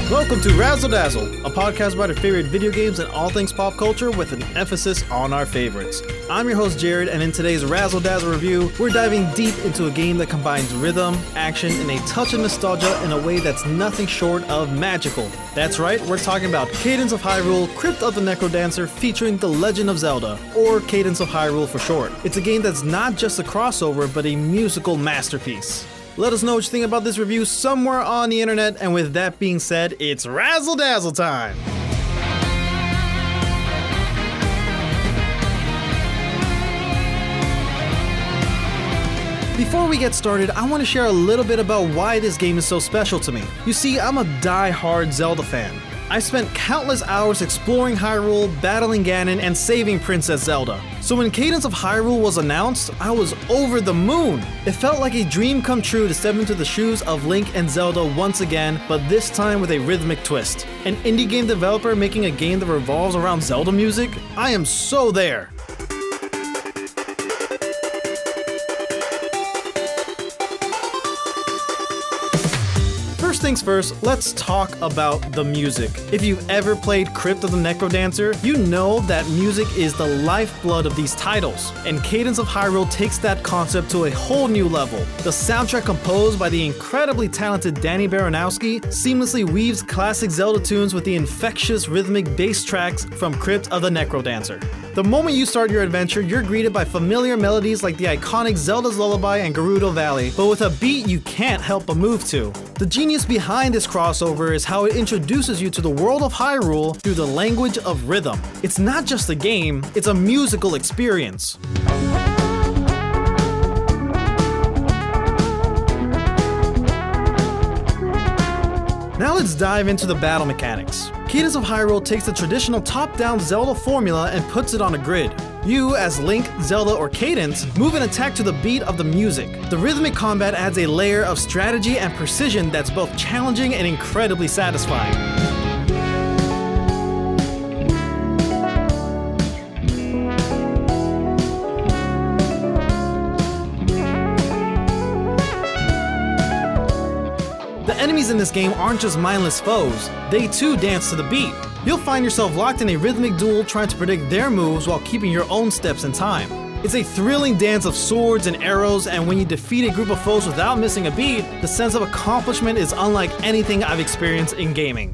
Welcome to Razzle Dazzle, a podcast about our favorite video games and all things pop culture with an emphasis on our favorites. I'm your host Jared, and in today's Razzle Dazzle review, we're diving deep into a game that combines rhythm, action, and a touch of nostalgia in a way that's nothing short of magical. That's right, we're talking about Cadence of Hyrule: Crypt of the Necrodancer featuring The Legend of Zelda, or Cadence of Hyrule for short. It's a game that's not just a crossover, but a musical masterpiece. Let us know what you think about this review somewhere on the internet, and with that being said, it's Razzle Dazzle time! Before we get started, I want to share a little bit about why this game is so special to me. You see, I'm a die-hard Zelda fan. I spent countless hours exploring Hyrule, battling Ganon, and saving Princess Zelda. So when Cadence of Hyrule was announced, I was over the moon. It felt like a dream come true to step into the shoes of Link and Zelda once again, but this time with a rhythmic twist. An indie game developer making a game that revolves around Zelda music? I am so there. First things first, let's talk about the music. If you've ever played Crypt of the Necrodancer, you know that music is the lifeblood of these titles, and Cadence of Hyrule takes that concept to a whole new level. The soundtrack, composed by the incredibly talented Danny Baranowski, seamlessly weaves classic Zelda tunes with the infectious rhythmic bass tracks from Crypt of the Necrodancer. The moment you start your adventure, you're greeted by familiar melodies like the iconic Zelda's Lullaby and Gerudo Valley, but with a beat you can't help but move to. The genius behind this crossover is how it introduces you to the world of Hyrule through the language of rhythm. It's not just a game, it's a musical experience. Now let's dive into the battle mechanics. Cadence of Hyrule takes the traditional top-down Zelda formula and puts it on a grid. You, as Link, Zelda, or Cadence, move and attack to the beat of the music. The rhythmic combat adds a layer of strategy and precision that's both challenging and incredibly satisfying. The enemies in this game aren't just mindless foes, they too dance to the beat. You'll find yourself locked in a rhythmic duel trying to predict their moves while keeping your own steps in time. It's a thrilling dance of swords and arrows, and when you defeat a group of foes without missing a beat, the sense of accomplishment is unlike anything I've experienced in gaming.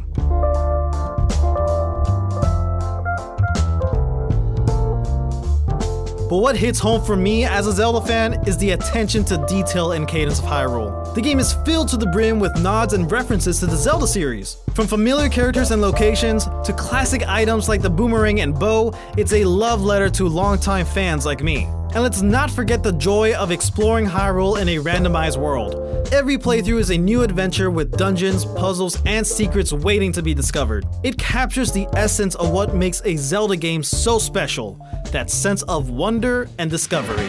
But what hits home for me as a Zelda fan is the attention to detail in Cadence of Hyrule. The game is filled to the brim with nods and references to the Zelda series. From familiar characters and locations to classic items like the boomerang and bow, it's a love letter to longtime fans like me. And let's not forget the joy of exploring Hyrule in a randomized world. Every playthrough is a new adventure with dungeons, puzzles, and secrets waiting to be discovered. It captures the essence of what makes a Zelda game so special, that sense of wonder and discovery.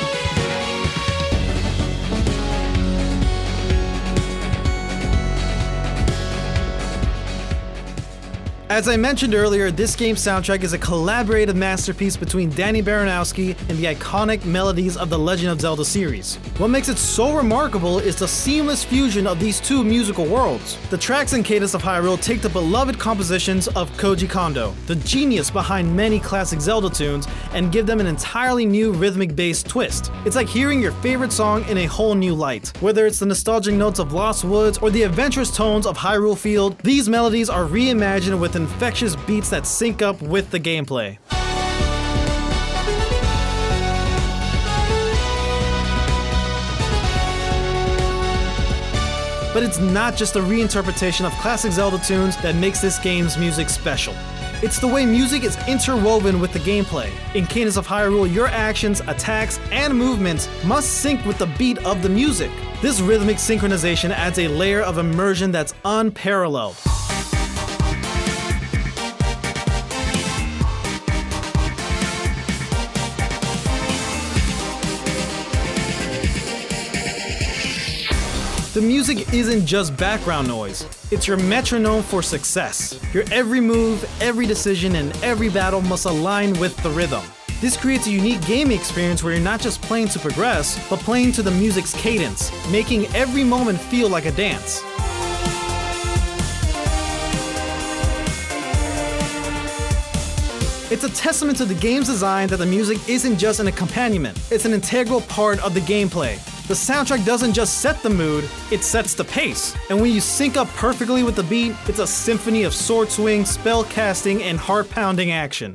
As I mentioned earlier, this game's soundtrack is a collaborative masterpiece between Danny Baranowski and the iconic melodies of the Legend of Zelda series. What makes it so remarkable is the seamless fusion of these two musical worlds. The tracks in Cadence of Hyrule take the beloved compositions of Koji Kondo, the genius behind many classic Zelda tunes, and give them an entirely new rhythmic-based twist. It's like hearing your favorite song in a whole new light. Whether it's the nostalgic notes of Lost Woods or the adventurous tones of Hyrule Field, these melodies are reimagined with infectious beats that sync up with the gameplay. But it's not just a reinterpretation of classic Zelda tunes that makes this game's music special. It's the way music is interwoven with the gameplay. In Cadence of Hyrule, your actions, attacks, and movements must sync with the beat of the music. This rhythmic synchronization adds a layer of immersion that's unparalleled. The music isn't just background noise, it's your metronome for success. Your every move, every decision, and every battle must align with the rhythm. This creates a unique gaming experience where you're not just playing to progress, but playing to the music's cadence, making every moment feel like a dance. It's a testament to the game's design that the music isn't just an accompaniment, it's an integral part of the gameplay. The soundtrack doesn't just set the mood, it sets the pace. And when you sync up perfectly with the beat, it's a symphony of sword swing, spell casting, and heart-pounding action.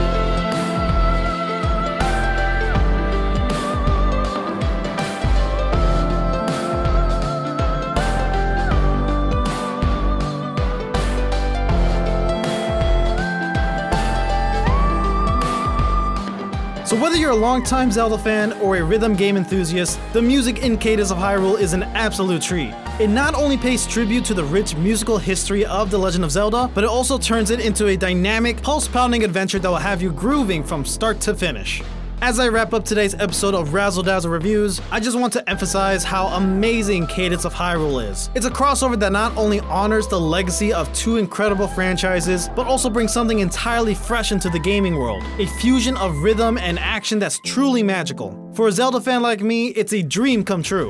So whether you're a longtime Zelda fan or a rhythm game enthusiast, the music in Cadence of Hyrule is an absolute treat. It not only pays tribute to the rich musical history of The Legend of Zelda, but it also turns it into a dynamic, pulse-pounding adventure that will have you grooving from start to finish. As I wrap up today's episode of Razzle Dazzle Reviews, I just want to emphasize how amazing Cadence of Hyrule is. It's a crossover that not only honors the legacy of two incredible franchises, but also brings something entirely fresh into the gaming world. A fusion of rhythm and action that's truly magical. For a Zelda fan like me, it's a dream come true.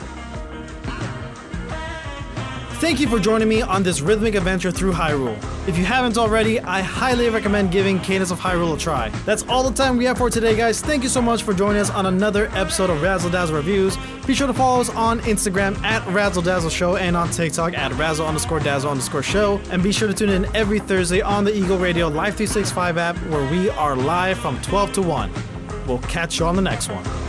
Thank you for joining me on this rhythmic adventure through Hyrule. If you haven't already, I highly recommend giving Cadence of Hyrule a try. That's all the time we have for today, guys. Thank you so much for joining us on another episode of Razzle Dazzle Reviews. Be sure to follow us on Instagram at Razzle Dazzle Show and on TikTok at Razzle_Dazzle_Show. And be sure to tune in every Thursday on the Eagle Radio Live 365 app, where we are live from 12 to 1. We'll catch you on the next one.